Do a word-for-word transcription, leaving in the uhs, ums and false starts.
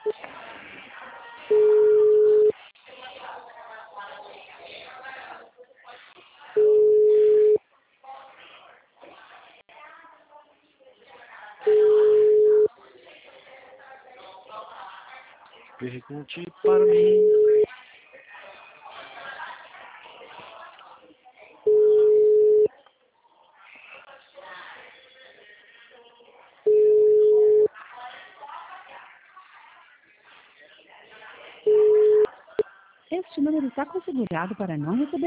Pergunte para mim. Este número está configurado para não receber